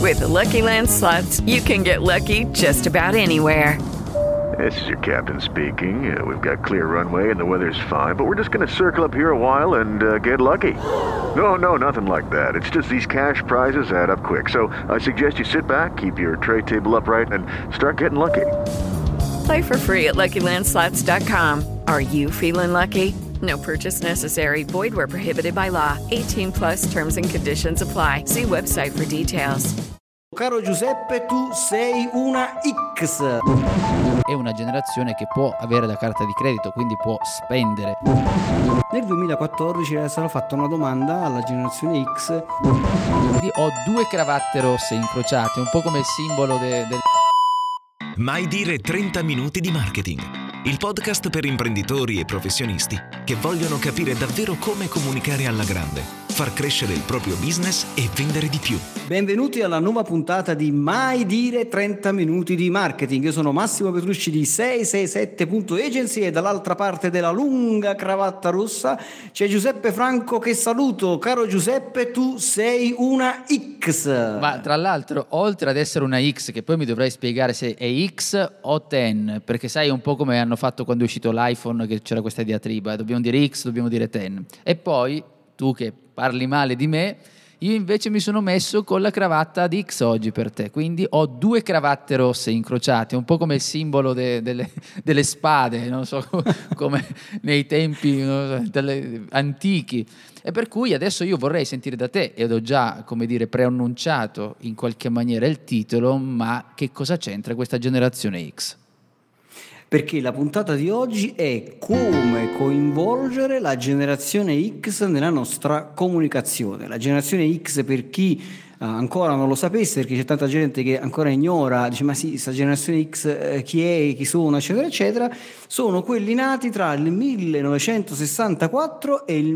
With the Lucky Land Slots, you can get lucky just about anywhere. This is your captain speaking. We've got clear runway and the weather's fine, but we're just going to circle up here a while and get lucky. No, nothing like that. It's just these cash prizes add up quick. So I suggest you sit back, keep your tray table upright, and start getting lucky. Play for free at LuckyLandSlots.com. Are you feeling lucky? No purchase necessary. Void where prohibited by law. 18 plus terms and conditions apply. See website for details. Caro Giuseppe, tu sei una X. È una generazione che può avere la carta di credito, quindi può spendere. Nel 2014 è stata fatta una domanda alla generazione X. Quindi ho 2 cravatte rosse incrociate, un po' come il simbolo del... Mai dire 30 minuti di marketing. Il podcast per imprenditori e professionisti che vogliono capire davvero come comunicare alla grande, far crescere il proprio business e vendere di più. Benvenuti alla nuova puntata di Mai dire 30 minuti di marketing. Io sono Massimo Petrucci di 667.agency e dall'altra parte della lunga cravatta rossa c'è Giuseppe Franco che saluto. Caro Giuseppe, tu sei una X. Ma tra l'altro, oltre ad essere una X, che poi mi dovrai spiegare se è X o 10, perché sai un po' come hanno fatto quando è uscito l'iPhone, che c'era questa diatriba, dobbiamo dire X, dobbiamo dire 10. E poi, tu che parli male di me, io invece mi sono messo con la cravatta di X oggi per te, quindi ho 2 cravatte rosse incrociate, un po' come il simbolo delle spade, non so, come nei tempi antichi. E per cui adesso io vorrei sentire da te, ed ho già, come dire, preannunciato in qualche maniera il titolo, ma che cosa c'entra questa generazione X? Perché la puntata di oggi è come coinvolgere la generazione X nella nostra comunicazione. La generazione X, per chi ancora non lo sapesse, perché c'è tanta gente che ancora ignora, dice ma sì, questa generazione X chi è, chi sono, eccetera eccetera, sono quelli nati tra il 1964 e il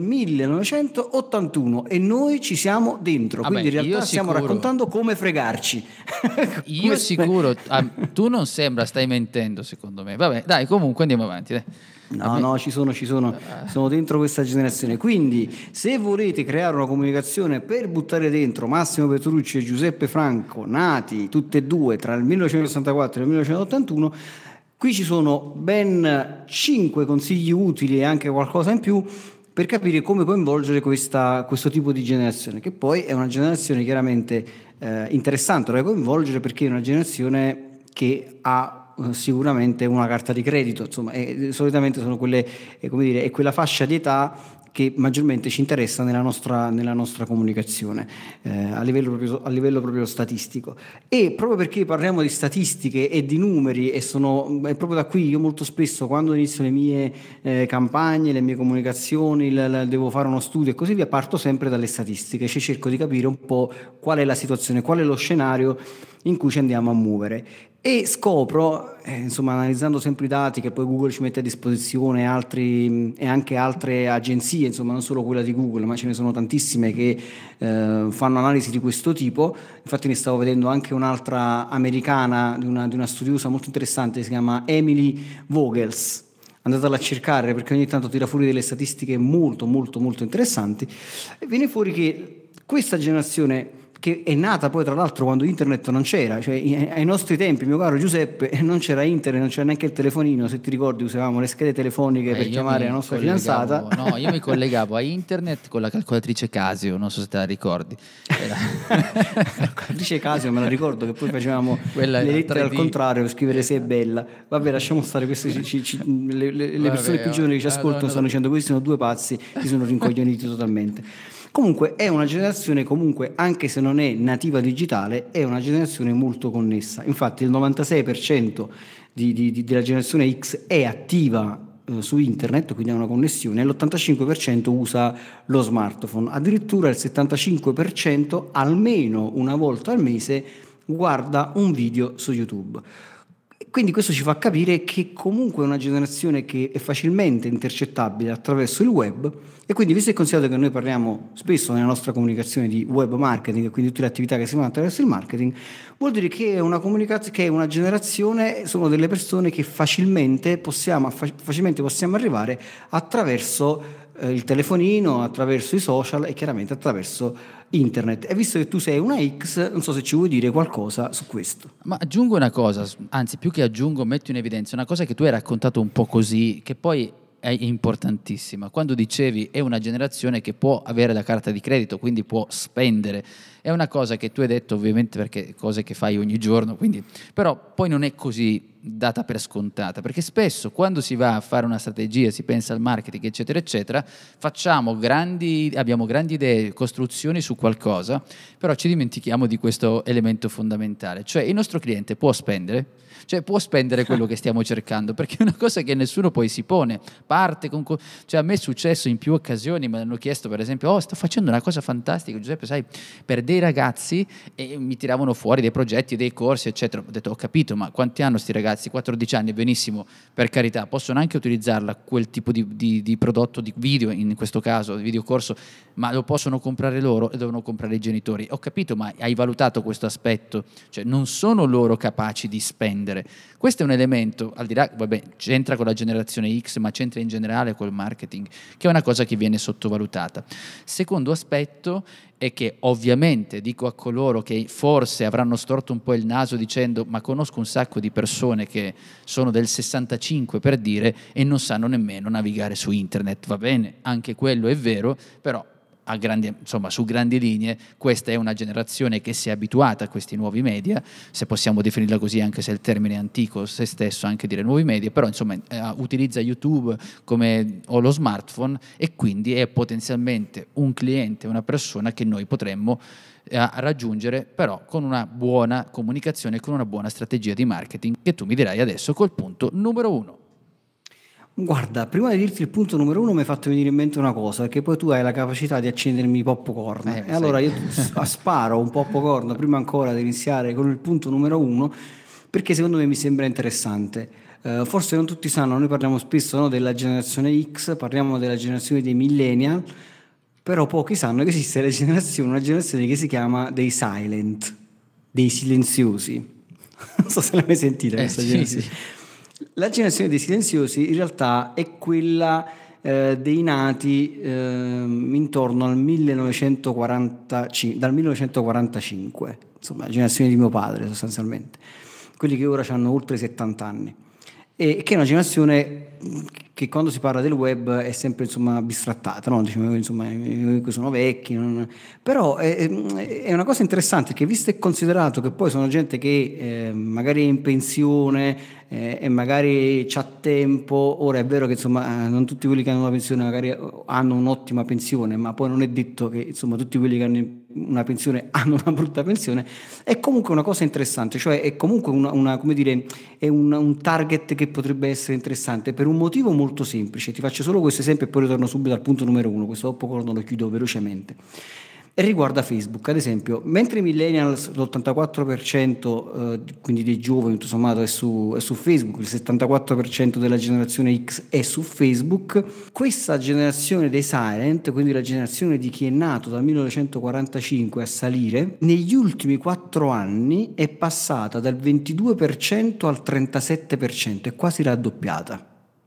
1981 e noi ci siamo dentro. Quindi in realtà stiamo raccontando come fregarci. Io sicuro, tu non sembra, stai mentendo secondo me. Vabbè, dai, comunque andiamo avanti. Dai. No, ci sono dentro questa generazione. Quindi se volete creare una comunicazione per buttare dentro Massimo Petrucci e Giuseppe Franco, nati tutti e due tra il 1964 e il 1981, qui ci sono ben 5 consigli utili e anche qualcosa in più per capire come coinvolgere questo tipo di generazione, che poi è una generazione chiaramente interessante da coinvolgere, perché è una generazione che ha sicuramente una carta di credito, insomma, solitamente sono quelle, come dire, è quella fascia di età che maggiormente ci interessa nella nostra comunicazione a livello proprio statistico. E proprio perché parliamo di statistiche e di numeri, è proprio da qui io molto spesso, quando inizio le mie campagne, le mie comunicazioni, devo fare uno studio e così via, parto sempre dalle statistiche, cioè cerco di capire un po' qual è la situazione, qual è lo scenario in cui ci andiamo a muovere. E scopro, analizzando sempre i dati che poi Google ci mette a disposizione, e anche altre agenzie, insomma non solo quella di Google, ma ce ne sono tantissime che fanno analisi di questo tipo. Infatti ne stavo vedendo anche un'altra americana, di una studiosa molto interessante, che si chiama Emily Vogels. Andatela a cercare perché ogni tanto tira fuori delle statistiche molto molto molto interessanti, e viene fuori che questa generazione, che è nata poi tra l'altro quando internet non c'era, cioè ai nostri tempi, mio caro Giuseppe, non c'era internet, non c'era neanche il telefonino, se ti ricordi usavamo le schede telefoniche per chiamare la nostra fidanzata. No, io mi collegavo a internet con la calcolatrice Casio, non so se te la ricordi. La calcolatrice Casio me la ricordo, che poi facevamo le lettere 3D. al contrario per scrivere se è bella. Vabbè, lasciamo stare queste, le persone più giovani che ci ascoltano stanno dicendo questi sono 2 pazzi, si sono rincoglioniti totalmente. Comunque è una generazione, anche se non è nativa digitale, è una generazione molto connessa. Infatti il 96% della generazione X è attiva su internet, quindi ha una connessione, e l'85% usa lo smartphone. Addirittura il 75% almeno una volta al mese guarda un video su YouTube. Quindi questo ci fa capire che comunque è una generazione che è facilmente intercettabile attraverso il web, e quindi, visto e considerato che noi parliamo spesso nella nostra comunicazione di web marketing e quindi tutte le attività che si fanno attraverso il marketing, vuol dire che è una generazione, sono delle persone che facilmente possiamo arrivare attraverso il telefonino, attraverso i social e chiaramente attraverso internet. E visto che tu sei una X, non so se ci vuoi dire qualcosa su questo. Ma aggiungo una cosa, anzi più che aggiungo metto in evidenza una cosa che tu hai raccontato un po' così, che poi è importantissima. Quando dicevi è una generazione che può avere la carta di credito, quindi può spendere, è una cosa che tu hai detto ovviamente perché cose che fai ogni giorno, quindi, però poi non è così data per scontata, perché spesso quando si va a fare una strategia, si pensa al marketing eccetera eccetera, abbiamo grandi idee, costruzioni su qualcosa, però ci dimentichiamo di questo elemento fondamentale, cioè il nostro cliente può spendere, cioè può spendere quello che stiamo cercando, perché è una cosa che nessuno poi si pone, parte con cioè a me è successo in più occasioni, mi hanno chiesto per esempio sto facendo una cosa fantastica Giuseppe, sai, per dei ragazzi, e mi tiravano fuori dei progetti, dei corsi eccetera. Ho detto ho capito, ma quanti hanno sti ragazzi? 14 anni, benissimo, per carità, possono anche utilizzarla quel tipo di prodotto, di video in questo caso, di videocorso, ma lo possono comprare loro e devono comprare i genitori. Ho capito, ma hai valutato questo aspetto? Cioè non sono loro capaci di spendere. Questo è un elemento, al di là, vabbè, c'entra con la generazione X, ma c'entra in generale col marketing, che è una cosa che viene sottovalutata. Secondo aspetto è che ovviamente dico a coloro che forse avranno storto un po' il naso dicendo ma conosco un sacco di persone che sono del 65 per dire e non sanno nemmeno navigare su internet, va bene, anche quello è vero, però su grandi linee questa è una generazione che si è abituata a questi nuovi media, se possiamo definirla così anche se il termine è antico se stesso anche dire nuovi media, però insomma utilizza YouTube o lo smartphone e quindi è potenzialmente un cliente, una persona che noi potremmo raggiungere però con una buona comunicazione, con una buona strategia di marketing che tu mi dirai adesso col punto numero 1. Guarda, prima di dirti il punto numero 1 mi hai fatto venire in mente una cosa, perché poi tu hai la capacità di accendermi i popcorn e allora io sparo un popcorn prima ancora di iniziare con il punto numero 1 perché secondo me mi sembra interessante. Forse non tutti sanno, noi parliamo spesso, no, della generazione X, parliamo della generazione dei millennial, però pochi sanno che esiste una generazione che si chiama dei silent, dei silenziosi. Non so se l'hai mai sentita questa generazione. Sì. La generazione dei silenziosi in realtà è quella dei nati intorno al 1945, dal 1945, insomma la generazione di mio padre sostanzialmente, quelli che ora hanno oltre 70 anni, e che è una generazione che quando si parla del web è sempre insomma bistrattata, no? Diciamo, insomma, sono vecchi, però è una cosa interessante che visto e considerato che poi sono gente che magari è in pensione e magari c'ha tempo, ora è vero che insomma non tutti quelli che hanno una pensione magari hanno un'ottima pensione, ma poi non è detto che insomma tutti quelli che hanno una pensione hanno una brutta pensione, è comunque una cosa interessante, cioè è comunque una come dire, è un target che potrebbe essere interessante per un motivo molto semplice. Ti faccio solo questo esempio e poi ritorno subito al punto numero 1, questo popcorn lo chiudo velocemente. E riguarda Facebook, ad esempio, mentre i millennials, l'84% quindi dei giovani tutto sommato è su Facebook, il 74% della generazione X è su Facebook, questa generazione dei silent, quindi la generazione di chi è nato dal 1945 a salire, negli ultimi 4 anni è passata dal 22% al 37%, è quasi raddoppiata.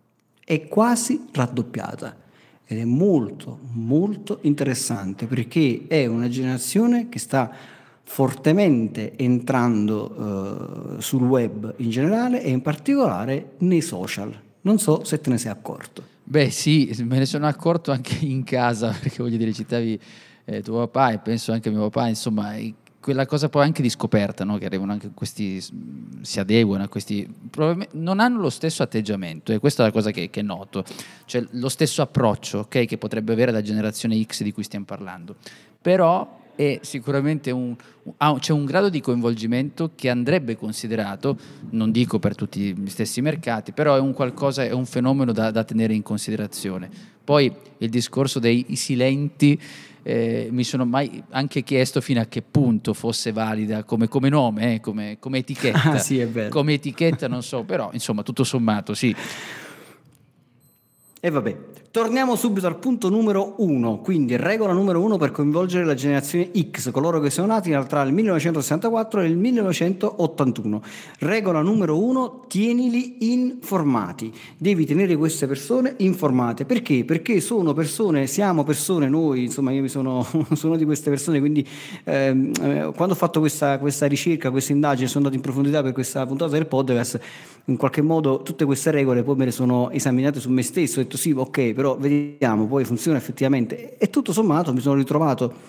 Ed è molto molto interessante perché è una generazione che sta fortemente entrando sul web in generale e in particolare nei social. Non so se te ne sei accorto. Beh sì, me ne sono accorto anche in casa, perché voglio dire citavi tuo papà e penso anche a mio papà, insomma quella cosa poi anche di scoperta, no? Che arrivano anche questi, si adeguano a questi, probabilmente non hanno lo stesso atteggiamento, e questa è la cosa che noto, cioè lo stesso approccio, okay, che potrebbe avere la generazione X di cui stiamo parlando, però è sicuramente c'è un grado di coinvolgimento che andrebbe considerato, non dico per tutti gli stessi mercati, però è un fenomeno da tenere in considerazione. Poi il discorso dei silenti, mi sono mai anche chiesto fino a che punto fosse valida come nome, come etichetta. Ah, sì, è vero. Come etichetta non so, però insomma tutto sommato sì. E vabbè, Torniamo subito al punto numero 1, quindi regola numero 1 per coinvolgere la generazione X, coloro che sono nati tra il 1964 e il 1981. Regola numero 1, tienili informati. Devi tenere queste persone informate. Perché? Perché siamo persone noi, insomma io sono di queste persone, quindi quando ho fatto questa ricerca, questa indagine, sono andato in profondità per questa puntata del podcast, in qualche modo tutte queste regole poi me le sono esaminate su me stesso, ho detto sì, ok, però vediamo, poi funziona effettivamente, e tutto sommato mi sono ritrovato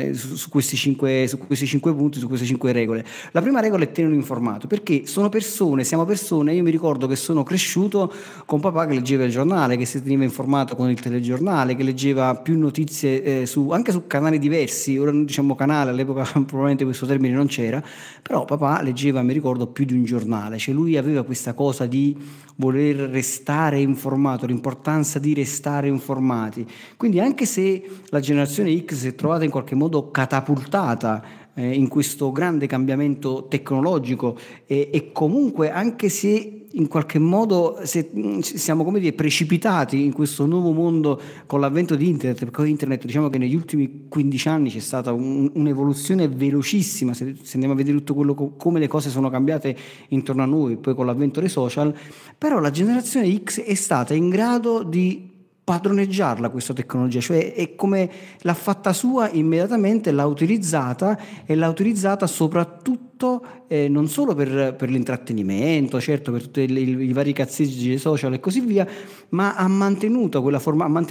su questi 5 punti, su queste 5 regole. La prima regola è tenere informato, perché siamo persone, io mi ricordo che sono cresciuto con papà che leggeva il giornale, che si teneva informato con il telegiornale, che leggeva più notizie anche su canali diversi, ora non diciamo canale, all'epoca probabilmente questo termine non c'era, però papà leggeva, mi ricordo, più di un giornale, cioè lui aveva questa cosa di voler restare informato, l'importanza di restare informati. Quindi anche se la generazione X si è trovata in qualche modo catapultata in questo grande cambiamento tecnologico e comunque anche se in qualche modo siamo come dire precipitati in questo nuovo mondo con l'avvento di internet, perché internet diciamo che negli ultimi 15 anni c'è stata un'evoluzione velocissima, se andiamo a vedere tutto quello come le cose sono cambiate intorno a noi, poi con l'avvento dei social, però la generazione X è stata in grado di padroneggiarla questa tecnologia, cioè è come l'ha fatta sua immediatamente, l'ha utilizzata soprattutto non solo per l'intrattenimento, certo per tutti i vari cazzeggi dei social e così via, ma ha mantenuto quella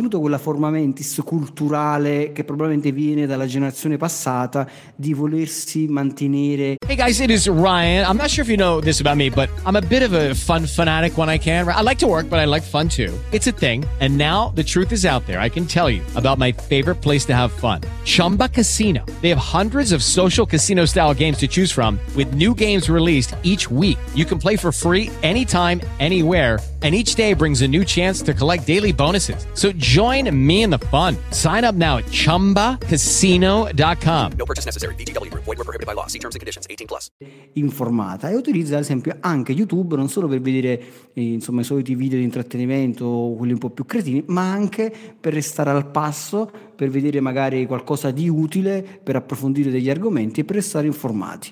forma mentis culturale che probabilmente viene dalla generazione passata di volersi mantenere. Hey guys, it is Ryan. I'm not sure if you know this about me, but I'm a bit of a fun fanatic when I can. I like to work, but I like fun too. It's a thing. And now the truth is out there. I can tell you about my favorite place to have fun. Chumba Casino. They have hundreds of social casino style games to choose from with new games released each week. You can play for free anytime, anywhere. And each day brings a new chance to collect daily bonuses. So join me in the fun. Sign up now at ChumbaCasino.com. No purchase necessary. VGW Group. Void where prohibited by law. See terms and conditions. 18+. Informata, e utilizza ad esempio anche YouTube non solo per vedere insomma i soliti video di intrattenimento, quelli un po' più cretini, ma anche per restare al passo, per vedere magari qualcosa di utile, per approfondire degli argomenti e per restare informati.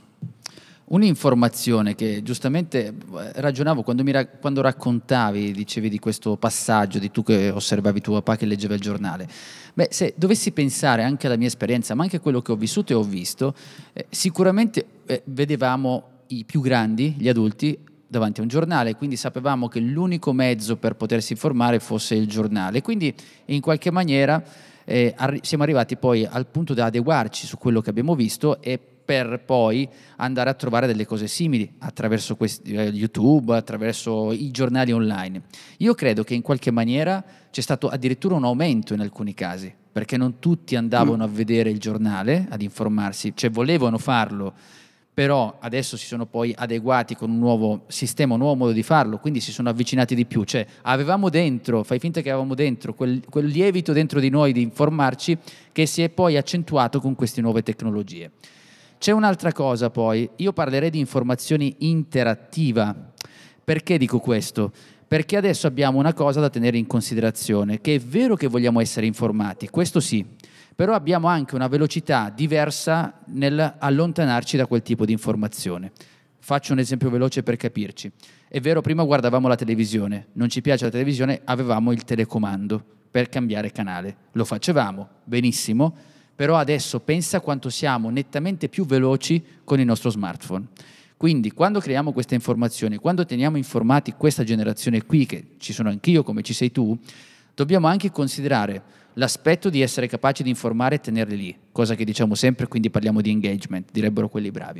Un'informazione che giustamente ragionavo quando raccontavi, dicevi di questo passaggio, di tu che osservavi tuo papà che leggeva il giornale. Beh, se dovessi pensare anche alla mia esperienza, ma anche a quello che ho vissuto e ho visto, sicuramente vedevamo i più grandi, gli adulti, davanti a un giornale, quindi sapevamo che l'unico mezzo per potersi informare fosse il giornale. Quindi in qualche maniera siamo arrivati poi al punto da adeguarci su quello che abbiamo visto e per poi andare a trovare delle cose simili attraverso YouTube, attraverso i giornali online. Io credo che in qualche maniera c'è stato addirittura un aumento in alcuni casi, perché non tutti andavano a vedere il giornale, ad informarsi, cioè volevano farlo, però adesso si sono poi adeguati con un nuovo sistema, un nuovo modo di farlo, quindi si sono avvicinati di più, cioè avevamo dentro, fai finta che avevamo dentro quel lievito dentro di noi di informarci che si è poi accentuato con queste nuove tecnologie. C'è un'altra cosa poi, io parlerei di informazioni interattiva. Perché dico questo? Perché adesso abbiamo una cosa da tenere in considerazione, che è vero che vogliamo essere informati, questo sì, però abbiamo anche una velocità diversa nel allontanarci da quel tipo di informazione. Faccio un esempio veloce per capirci. È vero, prima guardavamo la televisione, non ci piace la televisione, avevamo il telecomando per cambiare canale. Lo facevamo, benissimo, però adesso pensa quanto siamo nettamente più veloci con il nostro smartphone. Quindi quando creiamo queste informazioni, quando teniamo informati questa generazione qui, che ci sono anch'io come ci sei tu, dobbiamo anche considerare l'aspetto di essere capaci di informare e tenerli lì, cosa che diciamo sempre, quindi parliamo di engagement, direbbero quelli bravi.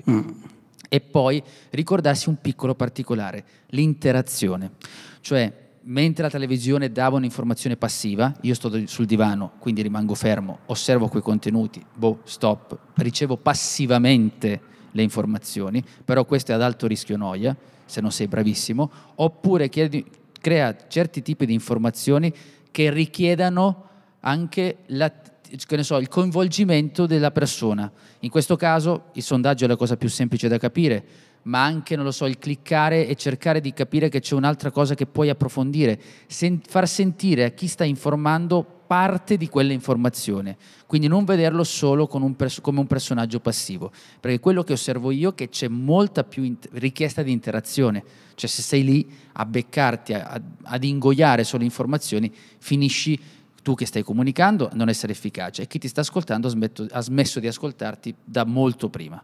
E poi ricordarsi un piccolo particolare, l'interazione, cioè mentre la televisione dava un'informazione passiva, io sto sul divano, quindi rimango fermo, osservo quei contenuti, stop, ricevo passivamente le informazioni, però questo è ad alto rischio noia, se non sei bravissimo, oppure crea certi tipi di informazioni che richiedano anche il coinvolgimento della persona. In questo caso il sondaggio è la cosa più semplice da capire, ma anche, non lo so, il cliccare e cercare di capire che c'è un'altra cosa che puoi approfondire, far sentire a chi sta informando parte di quell'informazione, quindi non vederlo solo con come un personaggio passivo, perché quello che osservo io è che c'è molta più richiesta di interazione, cioè se sei lì a beccarti, ad ingoiare solo informazioni, finisci tu che stai comunicando a non essere efficace e chi ti sta ascoltando ha smesso di ascoltarti da molto prima.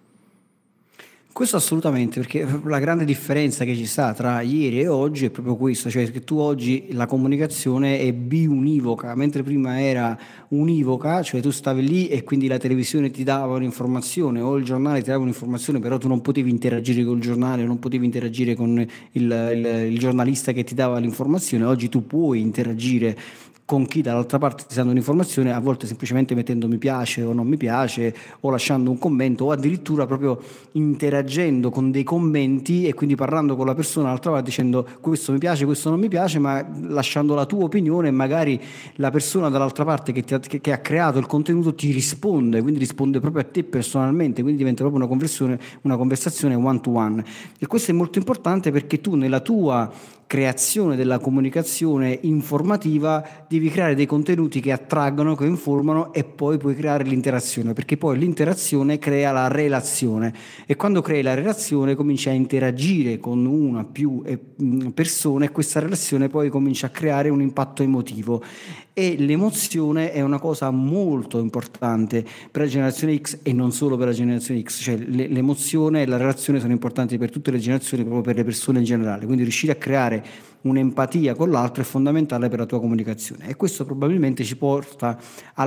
Questo assolutamente, perché la grande differenza che ci sta tra ieri e oggi è proprio questo, cioè che tu oggi la comunicazione è biunivoca, mentre prima era univoca, cioè tu stavi lì e quindi la televisione ti dava un'informazione o il giornale ti dava un'informazione, però tu non potevi interagire col giornale, non potevi interagire con il giornalista che ti dava l'informazione. Oggi tu puoi interagire con chi dall'altra parte ti dà un'informazione, a volte semplicemente mettendo mi piace o non mi piace, o lasciando un commento, o addirittura proprio interagendo con dei commenti e quindi parlando con la persona dall'altra parte dicendo questo mi piace, questo non mi piace, ma lasciando la tua opinione, e magari la persona dall'altra parte che ha creato il contenuto ti risponde, quindi risponde proprio a te personalmente, quindi diventa proprio una conversazione one to one. E questo è molto importante perché tu nella tua creazione della comunicazione informativa devi creare dei contenuti che attraggono, che informano, e poi puoi creare l'interazione, perché poi l'interazione crea la relazione, e quando crei la relazione cominci a interagire con una più persone, e questa relazione poi comincia a creare un impatto emotivo, e l'emozione è una cosa molto importante per la generazione X e non solo per la generazione X, cioè l'emozione e la relazione sono importanti per tutte le generazioni, proprio per le persone in generale, quindi riuscire a creare un'empatia con l'altro è fondamentale per la tua comunicazione, e questo probabilmente ci porta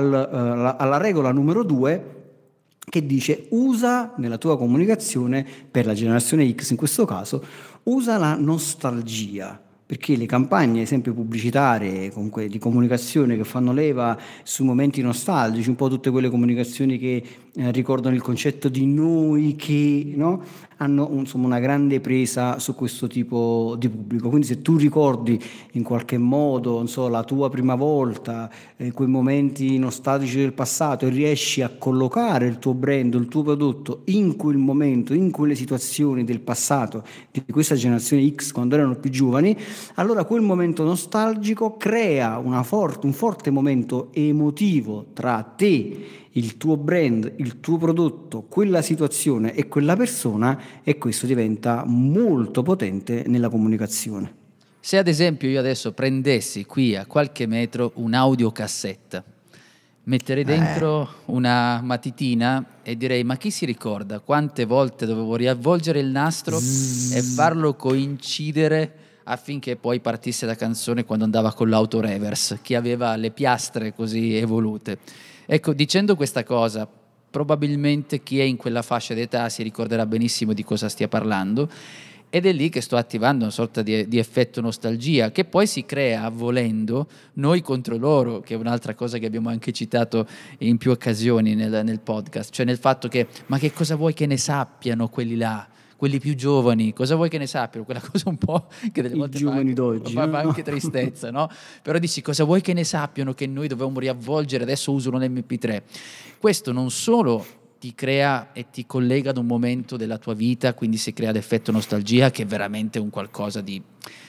alla regola numero 2, che dice: usa nella tua comunicazione, per la generazione X in questo caso, usa la nostalgia, perché le campagne, esempio pubblicitarie, comunque di comunicazione, che fanno leva su momenti nostalgici, un po' tutte quelle comunicazioni che ricordano il concetto di noi che, no? Hanno insomma una grande presa su questo tipo di pubblico. Quindi se tu ricordi in qualche modo, non so, la tua prima volta, quei momenti nostalgici del passato, e riesci a collocare il tuo brand, il tuo prodotto in quel momento, in quelle situazioni del passato di questa generazione X quando erano più giovani, allora quel momento nostalgico crea un forte momento emotivo tra te, il tuo brand, il tuo prodotto, quella situazione e quella persona, e questo diventa molto potente nella comunicazione. Se ad esempio io adesso prendessi qui a qualche metro un'audiocassetta, metterei dentro una matitina e direi: ma chi si ricorda quante volte dovevo riavvolgere il nastro e farlo coincidere affinché poi partisse la canzone quando andava con l'auto reverse, chi aveva le piastre così evolute. Ecco, dicendo questa cosa, probabilmente chi è in quella fascia d'età si ricorderà benissimo di cosa stia parlando, ed è lì che sto attivando una sorta di effetto nostalgia, che poi si crea, volendo, noi contro loro, che è un'altra cosa che abbiamo anche citato in più occasioni nel podcast, cioè nel fatto che, ma che cosa vuoi che ne sappiano quelli là? Quelli più giovani, cosa vuoi che ne sappiano? Quella cosa un po' che delle volte fa anche tristezza, no? Però dici: cosa vuoi che ne sappiano che noi dovevamo riavvolgere, adesso usano l'MP3? Questo non solo ti crea e ti collega ad un momento della tua vita, quindi si crea l'effetto nostalgia, che è veramente un qualcosa di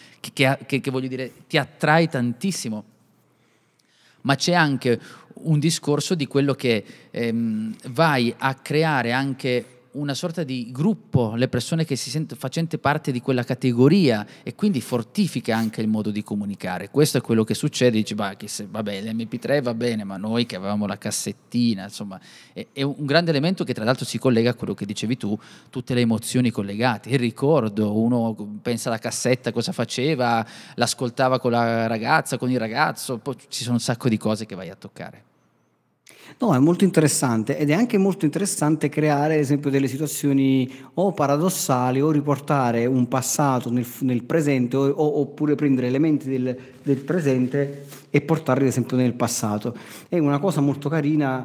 che voglio dire, ti attrae tantissimo, ma c'è anche un discorso di quello che vai a creare anche una sorta di gruppo, le persone che si sentono facente parte di quella categoria, e quindi fortifica anche il modo di comunicare. Questo è quello che succede, dici: vabbè, l'MP3 va bene, ma noi che avevamo la cassettina, insomma, è un grande elemento che tra l'altro si collega a quello che dicevi tu, tutte le emozioni collegate, il ricordo, uno pensa alla cassetta, cosa faceva, l'ascoltava con la ragazza, con il ragazzo, poi ci sono un sacco di cose che vai a toccare. No, è molto interessante, ed è anche molto interessante creare, ad esempio, delle situazioni o paradossali, o riportare un passato nel presente, oppure prendere elementi del presente e portarli, ad esempio, nel passato. È una cosa molto carina,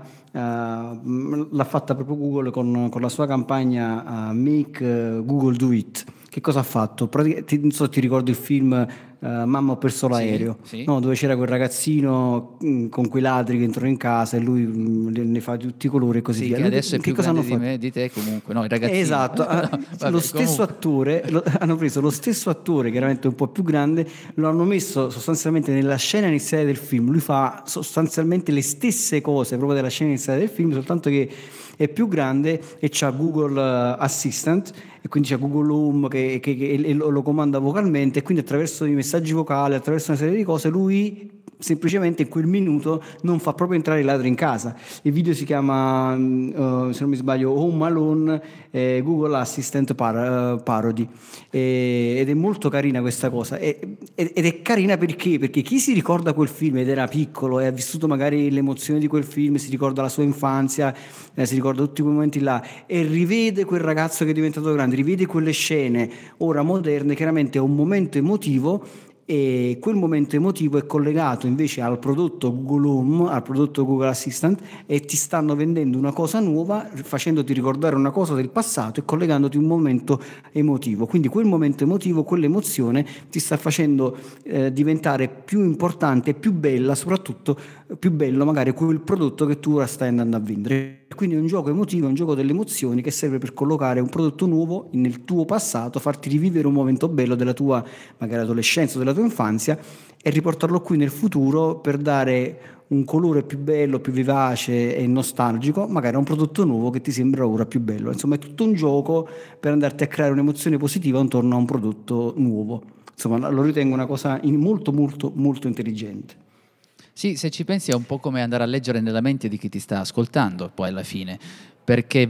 l'ha fatta proprio Google con la sua campagna Make Google Do It. Che cosa ha fatto? Non so, ti ricordi il film Mamma ho perso l'aereo, sì. no, dove c'era quel ragazzino con quei ladri che entrano in casa e lui ne fa di tutti i colori e così Sì, via. che adesso è Che più cosa grande hanno di fatto? me, di te comunque, no, il ragazzino. Esatto, Vabbè, lo stesso comunque. attore, hanno preso lo stesso attore, chiaramente un po' più grande, lo hanno messo sostanzialmente nella scena iniziale del film. Lui fa sostanzialmente le stesse cose proprio della scena iniziale del film, soltanto che è più grande e c'ha Google Assistant, e quindi c'è Google Home che lo comanda vocalmente, e quindi attraverso i messaggi vocali, attraverso una serie di cose, lui semplicemente in quel minuto non fa proprio entrare i ladri in casa. Il video si chiama, se non mi sbaglio, Home Alone, Google Assistant Parody, ed è molto carina questa cosa, ed è carina perché chi si ricorda quel film ed era piccolo e ha vissuto magari l'emozione di quel film, si ricorda la sua infanzia, si ricorda tutti quei momenti là e rivede quel ragazzo che è diventato grande, rivede quelle scene ora moderne, chiaramente è un momento emotivo, e quel momento emotivo è collegato invece al prodotto Google Home, al prodotto Google Assistant, e ti stanno vendendo una cosa nuova, facendoti ricordare una cosa del passato e collegandoti un momento emotivo. Quindi quel momento emotivo, quell'emozione ti sta facendo diventare più importante e più bella, soprattutto più bello magari quel prodotto che tu ora stai andando a vendere. Quindi è un gioco emotivo, è un gioco delle emozioni che serve per collocare un prodotto nuovo nel tuo passato, farti rivivere un momento bello della tua magari adolescenza o della tua infanzia e riportarlo qui nel futuro per dare un colore più bello, più vivace e nostalgico, magari a un prodotto nuovo che ti sembra ora più bello. Insomma, è tutto un gioco per andarti a creare un'emozione positiva intorno a un prodotto nuovo. Insomma, lo ritengo una cosa molto molto molto intelligente. Sì, se ci pensi è un po' come andare a leggere nella mente di chi ti sta ascoltando, poi alla fine, perché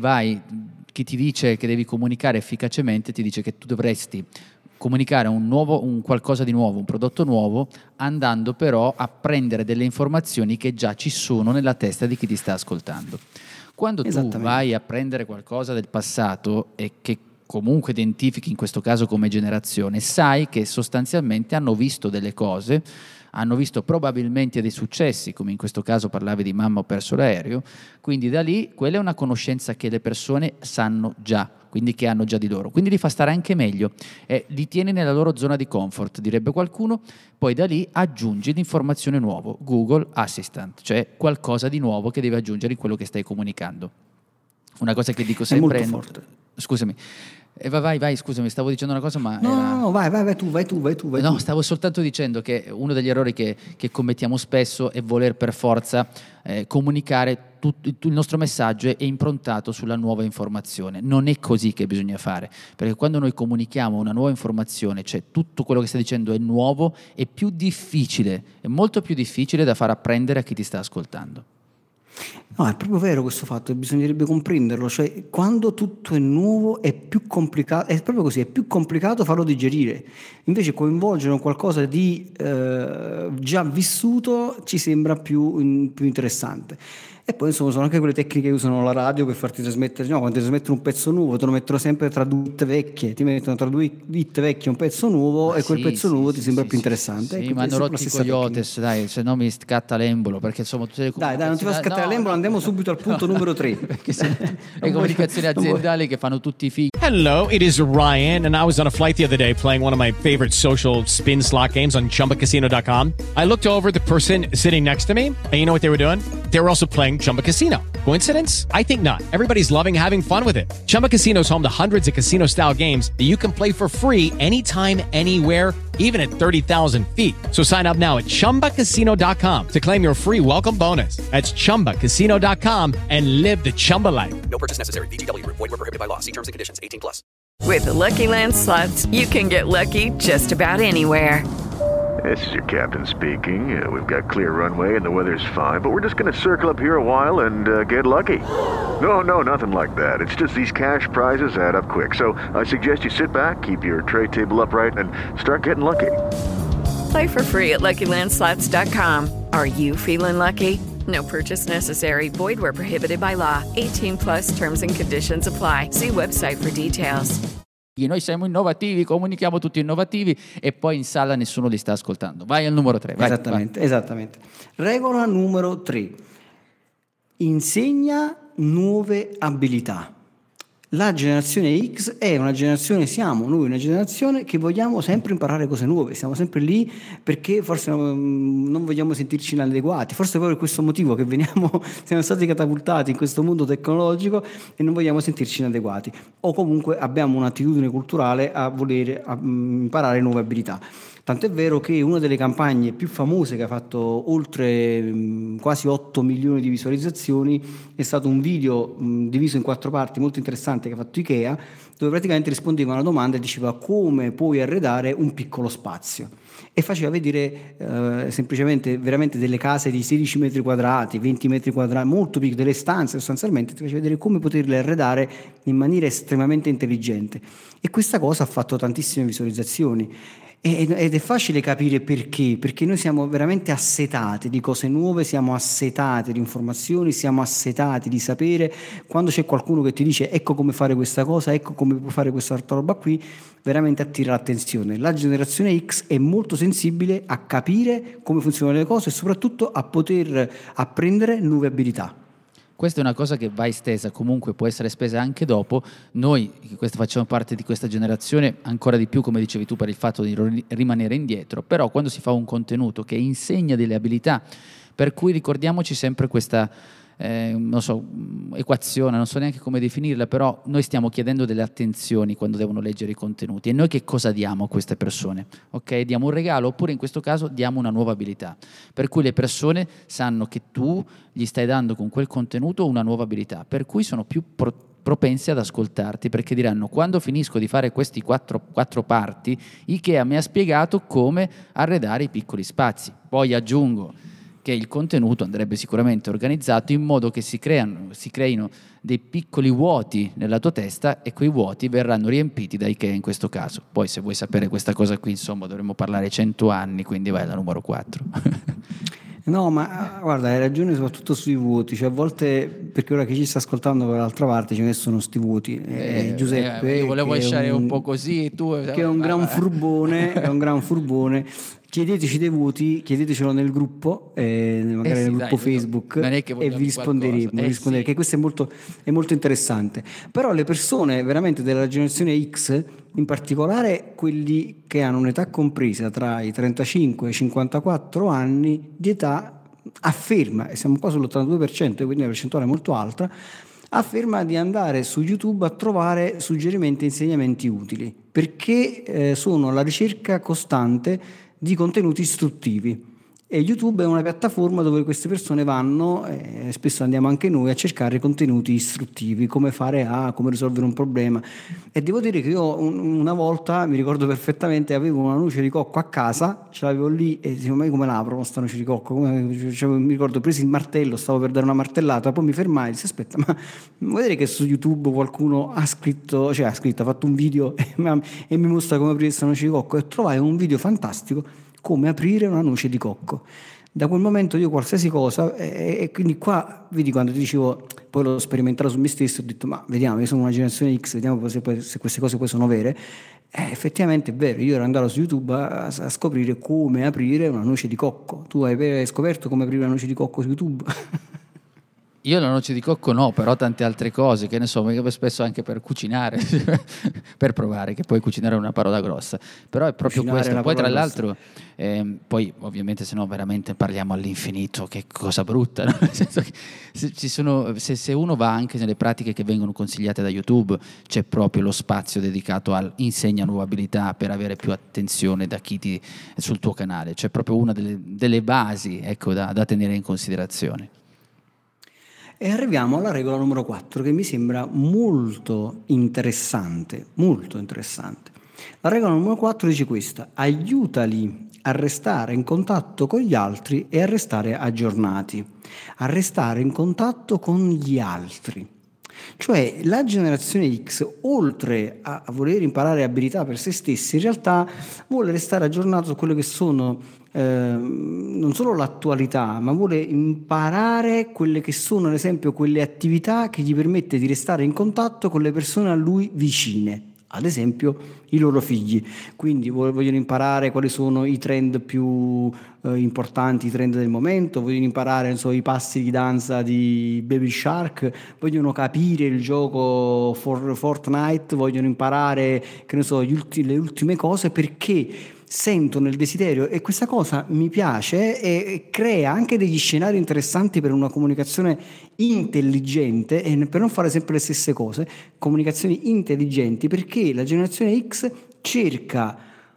chi ti dice che devi comunicare efficacemente ti dice che tu dovresti comunicare un qualcosa di nuovo, un prodotto nuovo, andando però a prendere delle informazioni che già ci sono nella testa di chi ti sta ascoltando. Quando tu vai a prendere qualcosa del passato e che comunque identifichi in questo caso come generazione, sai che sostanzialmente hanno visto delle cose, hanno visto probabilmente dei successi, come in questo caso parlavi di Mamma ho perso l'aereo, quindi da lì quella è una conoscenza che le persone sanno già, quindi che hanno già di loro, quindi li fa stare anche meglio, li tieni nella loro zona di comfort, direbbe qualcuno. Poi da lì aggiungi l'informazione nuova, Google Assistant, cioè qualcosa di nuovo che devi aggiungere in quello che stai comunicando. Una cosa che dico sempre è molto forte. Scusami. Vai, scusami, stavo dicendo una cosa, ma No, vai tu. No, stavo soltanto dicendo che uno degli errori che commettiamo spesso è voler per forza comunicare il nostro messaggio è improntato sulla nuova informazione. Non è così che bisogna fare, perché quando noi comunichiamo una nuova informazione, cioè tutto quello che stai dicendo è nuovo, è più difficile, è molto più difficile da far apprendere a chi ti sta ascoltando. No, è proprio vero questo fatto, e bisognerebbe comprenderlo, cioè quando tutto è nuovo è più complicato, è proprio così, è più complicato farlo digerire, invece coinvolgere in qualcosa di già vissuto ci sembra più interessante. E poi insomma sono anche quelle tecniche che usano la radio per farti trasmettere, no, quando ti trasmettono un pezzo nuovo te lo mettono sempre tra due hit vecchie, ti mettono tra due hit vecchie un pezzo nuovo e quel pezzo nuovo ti sembra più interessante. Sì, ma hanno rotto i coyotes, dai, se no mi scatta l'embolo, perché insomma tutte le dai, non ti fa scattare l'embolo, andiamo subito al punto numero 3. Perché le comunicazioni aziendali che fanno tutti i figli. Hello, it is Ryan, and I was on a flight the other day playing one of my favorite social spin slot games on ChumbaCasino.com. I looked over the person sitting next to me, and you know what they were doing? They were also playing Chumba Casino. Coincidence? I think not. Everybody's loving having fun with it. Chumba Casino is home to hundreds of casino-style games that you can play for free anytime, anywhere, even at 30,000 feet. So sign up now at ChumbaCasino.com to claim your free welcome bonus. That's ChumbaCasino.com and live the Chumba life. No purchase necessary. VGW Group. Void where prohibited by law. See terms and conditions. 18+. With the Lucky Land Slots, you can get lucky just about anywhere. This is your captain speaking. We've got clear runway and the weather's fine, but we're just going to circle up here a while and get lucky. No, nothing like that. It's just these cash prizes add up quick. So I suggest you sit back, keep your tray table upright, and start getting lucky. Play for free at LuckyLandSlots.com. Are you feeling lucky? No purchase necessary. Void where prohibited by law. 18+ terms and conditions apply. See website for details. Noi siamo innovativi, comunichiamo tutti innovativi e poi in sala nessuno li sta ascoltando. Vai al numero 3. Vai, Esattamente. Regola numero 3. Insegna nuove abilità. La generazione X è una generazione, siamo noi una generazione che vogliamo sempre imparare cose nuove, siamo sempre lì perché forse non vogliamo sentirci inadeguati, forse proprio per questo motivo che siamo stati catapultati in questo mondo tecnologico e non vogliamo sentirci inadeguati, o comunque abbiamo un'attitudine culturale a voler imparare nuove abilità. Tant'è vero che una delle campagne più famose che ha fatto oltre quasi 8 milioni di visualizzazioni è stato un video diviso in 4 parti molto interessante che ha fatto Ikea, dove praticamente rispondeva a una domanda e diceva come puoi arredare un piccolo spazio, e faceva vedere semplicemente veramente delle case di 16 metri quadrati, 20 metri quadrati, molto piccole, delle stanze sostanzialmente, ti faceva vedere come poterle arredare in maniera estremamente intelligente, e questa cosa ha fatto tantissime visualizzazioni. Ed è facile capire perché noi siamo veramente assetati di cose nuove, siamo assetati di informazioni, siamo assetati di sapere. Quando c'è qualcuno che ti dice ecco come fare questa cosa, ecco come puoi fare questa altra roba qui, veramente attira l'attenzione. La generazione X è molto sensibile a capire come funzionano le cose e soprattutto a poter apprendere nuove abilità. Questa è una cosa che va estesa, comunque può essere spesa anche dopo. Noi, che facciamo parte di questa generazione, ancora di più, come dicevi tu, per il fatto di rimanere indietro, però quando si fa un contenuto che insegna delle abilità, per cui ricordiamoci sempre questa non so, equazione, non so neanche come definirla, però noi stiamo chiedendo delle attenzioni quando devono leggere i contenuti, e noi che cosa diamo a queste persone? Ok, diamo un regalo, oppure in questo caso diamo una nuova abilità, per cui le persone sanno che tu gli stai dando con quel contenuto una nuova abilità, per cui sono più propensi ad ascoltarti, perché diranno quando finisco di fare questi quattro parti, Ikea mi ha spiegato come arredare i piccoli spazi. Poi aggiungo che il contenuto andrebbe sicuramente organizzato in modo che si creino dei piccoli vuoti nella tua testa, e quei vuoti verranno riempiti da Ikea in questo caso. Poi se vuoi sapere questa cosa qui, insomma, dovremmo parlare 100 anni, quindi vai alla numero 4. No, ma guarda, hai ragione soprattutto sui vuoti, cioè a volte, perché ora chi ci sta ascoltando dall'altra parte ce ne sono sti vuoti, Giuseppe io volevo lasciare un po' così, tu che è un gran furbone, chiedeteci dei voti, chiedetecelo nel gruppo, magari nel gruppo Facebook, e vi risponderemo, sì. che questo è molto interessante. Però le persone veramente della generazione X, in particolare quelli che hanno un'età compresa tra i 35 e i 54 anni di età, afferma, e siamo qua sull'82%, quindi una percentuale molto alta, afferma di andare su YouTube a trovare suggerimenti e insegnamenti utili, perché sono alla ricerca costante di contenuti istruttivi, e YouTube è una piattaforma dove queste persone vanno, spesso andiamo anche noi, a cercare contenuti istruttivi, come risolvere un problema. E devo dire che io una volta, mi ricordo perfettamente, avevo una noce di cocco a casa, ce l'avevo lì e dicevo ma io come l'apro questa noce di cocco? Mi ricordo, presi il martello, stavo per dare una martellata, poi mi fermai e dissi aspetta, ma vuoi vedere che su YouTube qualcuno ha fatto un video e mi mostra come aprire questa noce di cocco, e trovai un video fantastico come aprire una noce di cocco. Da quel momento io qualsiasi cosa, e quindi qua vedi, quando ti dicevo, poi l'ho sperimentato su me stesso, ho detto ma vediamo, io sono una generazione X, vediamo se queste cose poi sono vere. Effettivamente è vero, io ero andato su YouTube a scoprire come aprire una noce di cocco. Tu hai scoperto come aprire una noce di cocco su YouTube? Io la noce di cocco no, però tante altre cose, che ne so, spesso anche per cucinare, per provare, che poi cucinare è una parola grossa, però è proprio Cucinare questo. Poi tra l'altro, grossa. poi ovviamente se no veramente parliamo all'infinito, che cosa brutta, no? Nel senso che se uno va anche nelle pratiche che vengono consigliate da YouTube, c'è proprio lo spazio dedicato al insegna nuove abilità per avere più attenzione da chi sul tuo canale, c'è proprio una delle basi, ecco, da tenere in considerazione. E arriviamo alla regola numero 4, che mi sembra molto interessante, molto interessante. La regola numero 4 dice questa: aiutali a restare in contatto con gli altri e a restare aggiornati. A restare in contatto con gli altri. Cioè la generazione X, oltre a voler imparare abilità per se stessi, in realtà vuole restare aggiornato su quello che sono non solo l'attualità, ma vuole imparare quelle che sono, ad esempio, quelle attività che gli permette di restare in contatto con le persone a lui vicine. ad esempio i loro figli, quindi vogliono imparare quali sono i trend più importanti, i trend del momento, vogliono imparare, non so, i passi di danza di Baby Shark, vogliono capire il gioco Fortnite, vogliono imparare, che ne so, le ultime cose, perché sentono il desiderio, e questa cosa mi piace e crea anche degli scenari interessanti per una comunicazione intelligente, e per non fare sempre le stesse cose, comunicazioni intelligenti, perché la generazione X cerca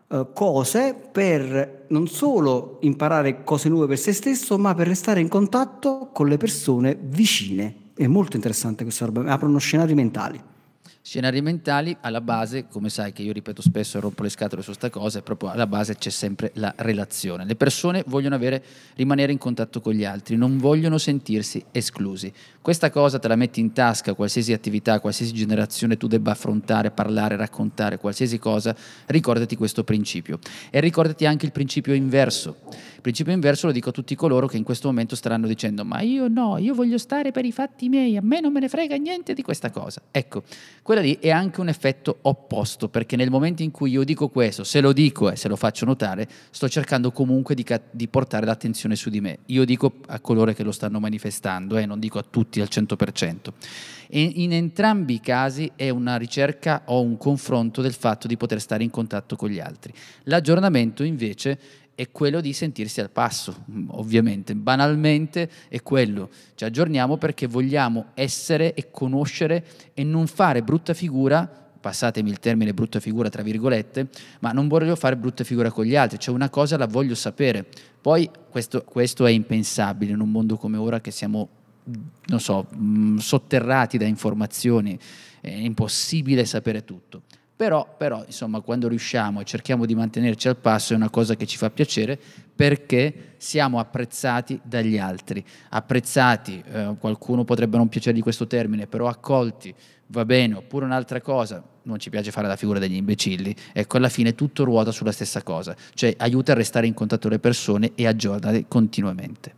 cose per non solo imparare cose nuove per se stesso, ma per restare in contatto con le persone vicine. È molto interessante questa roba, aprono scenari mentali. Scenari mentali, alla base, come sai che io ripeto spesso e rompo le scatole su sta cosa, proprio alla base c'è sempre la relazione. Le persone vogliono rimanere in contatto con gli altri, non vogliono sentirsi esclusi. Questa cosa te la metti in tasca, qualsiasi attività, qualsiasi generazione tu debba affrontare, parlare, raccontare, qualsiasi cosa, ricordati questo principio. E ricordati anche il principio inverso. Il principio inverso lo dico a tutti coloro che in questo momento staranno dicendo: ma io no, io voglio stare per i fatti miei, a me non me ne frega niente di questa cosa. Ecco, quella lì è anche un effetto opposto, perché nel momento in cui io dico questo, se lo dico e se lo faccio notare, sto cercando comunque di portare l'attenzione su di me. Io dico a coloro che lo stanno manifestando, non dico a tutti al 100%. E in entrambi i casi è una ricerca o un confronto del fatto di poter stare in contatto con gli altri. L'aggiornamento invece è quello di sentirsi al passo, ovviamente, banalmente è quello. Ci aggiorniamo perché vogliamo essere e conoscere e non fare brutta figura, passatemi il termine brutta figura tra virgolette, ma non voglio fare brutta figura con gli altri, cioè una cosa la voglio sapere. Poi questo è impensabile in un mondo come ora che siamo, non so, sotterrati da informazioni, è impossibile sapere tutto. Però, insomma, quando riusciamo e cerchiamo di mantenerci al passo è una cosa che ci fa piacere, perché siamo apprezzati dagli altri. Apprezzati, qualcuno potrebbe non piacergli questo termine, però accolti, va bene. Oppure un'altra cosa, non ci piace fare la figura degli imbecilli. Ecco, alla fine tutto ruota sulla stessa cosa, cioè aiuta a restare in contatto con le persone e aggiornare continuamente.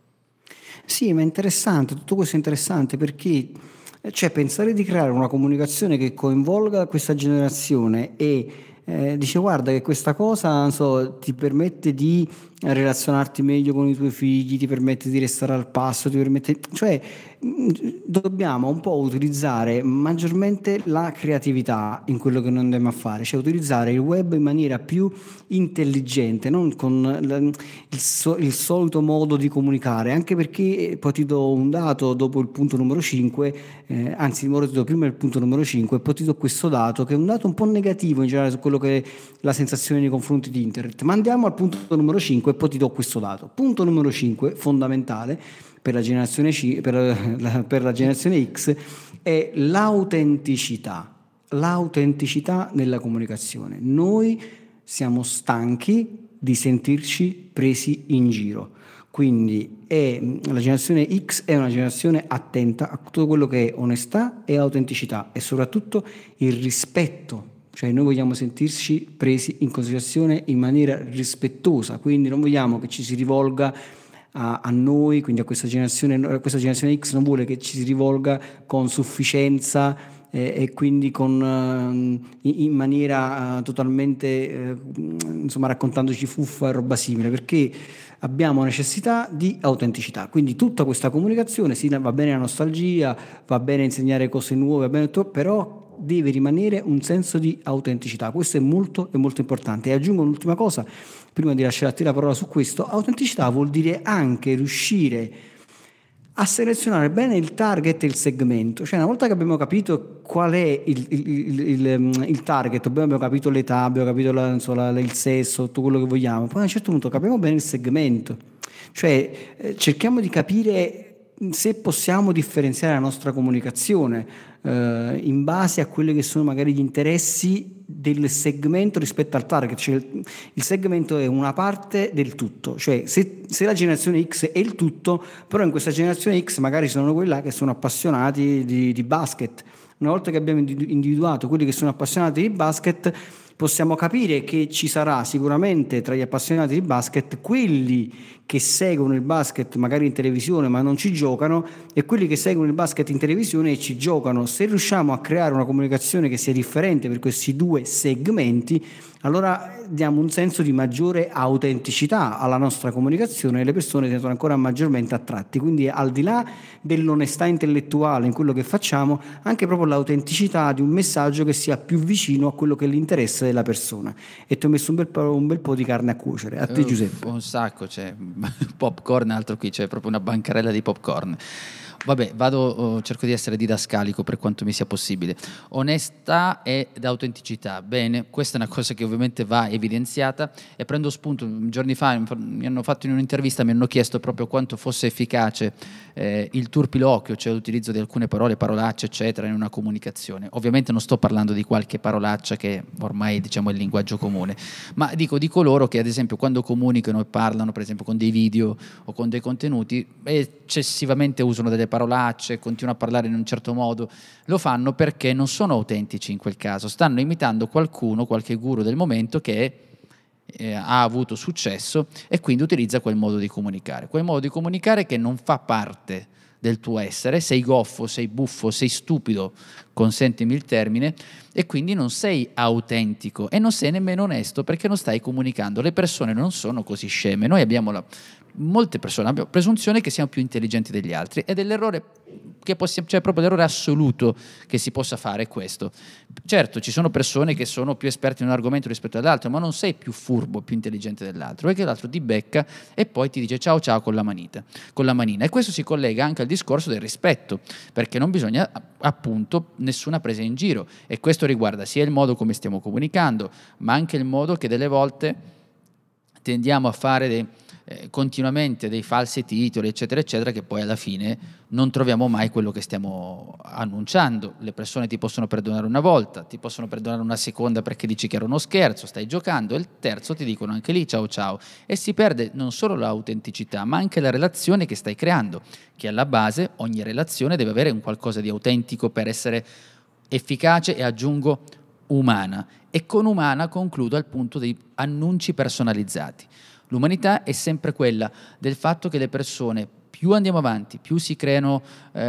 Sì, ma è interessante, tutto questo è interessante perché pensare di creare una comunicazione che coinvolga questa generazione e dice: guarda che questa cosa, non so, ti permette di relazionarti meglio con i tuoi figli, ti permette di restare al passo, dobbiamo un po' utilizzare maggiormente la creatività in quello che noi andiamo a fare, cioè utilizzare il web in maniera più intelligente, non con il solito modo di comunicare, anche perché poi ti do un dato dopo il punto numero 5, anzi ti do prima il punto numero 5 e poi ti do questo dato che è un dato un po' negativo in generale su quello che è la sensazione nei confronti di internet, ma andiamo al punto numero 5 e poi ti do questo dato. Punto numero 5, fondamentale per la generazione per la generazione X, è l'autenticità nella comunicazione. Noi siamo stanchi di sentirci presi in giro, quindi la generazione X è una generazione attenta a tutto quello che è onestà e autenticità e soprattutto il rispetto. Cioè noi vogliamo sentirci presi in considerazione in maniera rispettosa, quindi non vogliamo che ci si rivolga a noi, quindi a questa generazione X non vuole che ci si rivolga con sufficienza e quindi in maniera totalmente raccontandoci fuffa e roba simile, perché abbiamo necessità di autenticità. Quindi tutta questa comunicazione, sì, va bene la nostalgia, va bene insegnare cose nuove, va bene tutto, però deve rimanere un senso di autenticità. Questo è molto importante. E aggiungo un'ultima cosa prima di lasciare a te la parola su questo: autenticità vuol dire anche riuscire a selezionare bene il target e il segmento. Cioè, una volta che abbiamo capito qual è il target, abbiamo capito l'età, abbiamo capito il sesso, tutto quello che vogliamo, poi a un certo punto capiamo bene il segmento. Cioè cerchiamo di capire se possiamo differenziare la nostra comunicazione in base a quelli che sono magari gli interessi del segmento rispetto al target. Cioè, il segmento è una parte del tutto, cioè se la generazione X è il tutto, però in questa generazione X magari sono quelli che sono appassionati di basket. Una volta che abbiamo individuato quelli che sono appassionati di basket, possiamo capire che ci sarà sicuramente tra gli appassionati di basket quelli che seguono il basket magari in televisione ma non ci giocano, e quelli che seguono il basket in televisione e ci giocano. Se riusciamo a creare una comunicazione che sia differente per questi due segmenti, allora diamo un senso di maggiore autenticità alla nostra comunicazione e le persone si sentono ancora maggiormente attratti. Quindi, al di là dell'onestà intellettuale in quello che facciamo, anche proprio l'autenticità di un messaggio che sia più vicino a quello che è l'interesse della persona. E ti ho messo un bel po' di carne a cuocere. A te, Giuseppe. Un sacco, c'è popcorn, altro qui, c'è proprio una bancarella di popcorn. Vabbè, cerco di essere didascalico per quanto mi sia possibile. Onestà ed autenticità. Bene, questa è una cosa che ovviamente va evidenziata, e prendo spunto. Giorni fa mi hanno fatto in un'intervista, mi hanno chiesto proprio quanto fosse efficace il turpiloquio, cioè l'utilizzo di alcune parole, parolacce, eccetera, in una comunicazione. Ovviamente non sto parlando di qualche parolaccia che ormai, diciamo, è il linguaggio comune, ma dico di coloro che, ad esempio, quando comunicano e parlano, per esempio, con dei video o con dei contenuti, eccessivamente usano delle parolacce, continuano a parlare in un certo modo. Lo fanno perché non sono autentici in quel caso, stanno imitando qualcuno, qualche guru del momento che ha avuto successo, e quindi utilizza quel modo di comunicare che non fa parte del tuo essere. Sei goffo, sei buffo, sei stupido, consentimi il termine, e quindi non sei autentico e non sei nemmeno onesto, perché non stai comunicando. Le persone non sono così sceme. Noi abbiamo molte persone abbiamo presunzione che siamo più intelligenti degli altri, ed è l'errore che cioè proprio l'errore assoluto che si possa fare è questo. Certo, ci sono persone che sono più esperte in un argomento rispetto all'altro, ma non sei più furbo, più intelligente dell'altro, perché l'altro ti becca e poi ti dice ciao ciao con la manina. E questo si collega anche al discorso del rispetto, perché non bisogna appunto nessuna presa in giro, e questo riguarda sia il modo come stiamo comunicando, ma anche il modo che delle volte tendiamo a fare continuamente dei falsi titoli, eccetera eccetera, che poi alla fine non troviamo mai quello che stiamo annunciando. Le persone ti possono perdonare una volta, ti possono perdonare una seconda perché dici che era uno scherzo, stai giocando, e il terzo ti dicono anche lì ciao ciao, e si perde non solo l'autenticità ma anche la relazione che stai creando, che alla base ogni relazione deve avere un qualcosa di autentico per essere efficace, e aggiungo umana. E con umana concludo al punto dei annunci personalizzati. L'umanità è sempre quella del fatto che le persone, più andiamo avanti, più si creano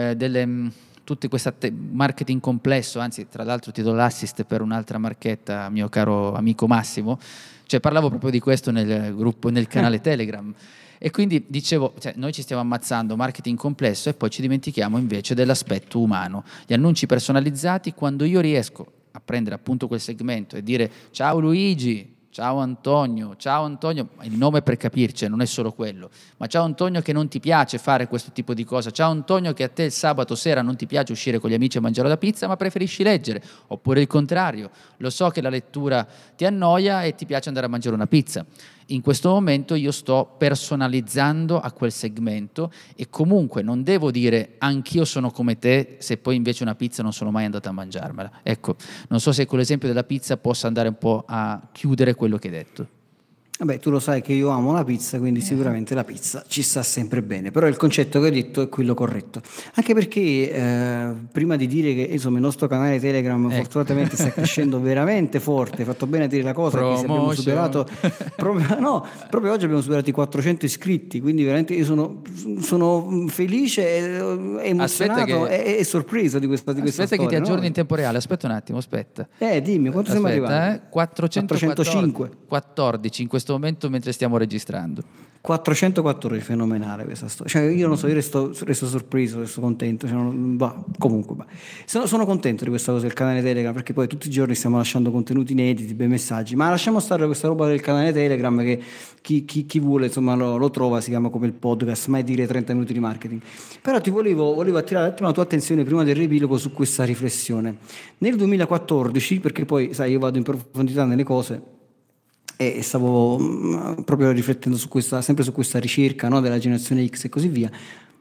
tutte queste marketing complesso. Anzi, tra l'altro ti do l'assist per un'altra marchetta, mio caro amico Massimo, cioè parlavo proprio di questo nel gruppo, nel canale Telegram, e quindi dicevo, cioè, noi ci stiamo ammazzando marketing complesso e poi ci dimentichiamo invece dell'aspetto umano. Gli annunci personalizzati, quando io riesco a prendere appunto quel segmento e dire ciao Luigi, ciao Antonio, il nome per capirci, non è solo quello, ma ciao Antonio che non ti piace fare questo tipo di cosa, ciao Antonio che a te il sabato sera non ti piace uscire con gli amici a mangiare la pizza ma preferisci leggere, oppure il contrario, lo so che la lettura ti annoia e ti piace andare a mangiare una pizza. In questo momento io sto personalizzando a quel segmento, e comunque non devo dire anch'io sono come te se poi invece una pizza non sono mai andata a mangiarmela. Ecco, non so se con l'esempio della pizza possa andare un po' a chiudere quello che hai detto. Vabbè, tu lo sai che io amo la pizza, quindi sicuramente la pizza ci sta sempre bene, però il concetto che hai detto è quello corretto, anche perché prima di dire che insomma il nostro canale Telegram fortunatamente sta crescendo veramente forte, hai fatto bene a dire la cosa, che se abbiamo superato proprio oggi abbiamo superato i 400 iscritti, quindi veramente io sono felice, emozionato e sorpreso di questa storia. Aspetta che ti aggiorni in tempo reale, aspetta un attimo, aspetta. Dimmi, quanto siamo arrivati? 414 in questo momento mentre stiamo registrando. 414, fenomenale questa storia. Cioè, io non so, io resto sorpreso, resto contento. Comunque, sono contento di questa cosa del canale Telegram, perché poi tutti i giorni stiamo lasciando contenuti inediti, bei messaggi. Ma lasciamo stare questa roba del canale Telegram, che chi vuole insomma lo trova, si chiama come il podcast, mai dire 30 minuti di marketing. Però ti volevo attirare la tua attenzione prima del riepilogo su questa riflessione. Nel 2014, perché poi sai io vado in profondità nelle cose, e stavo proprio riflettendo sempre su questa ricerca, no, della generazione X e così via,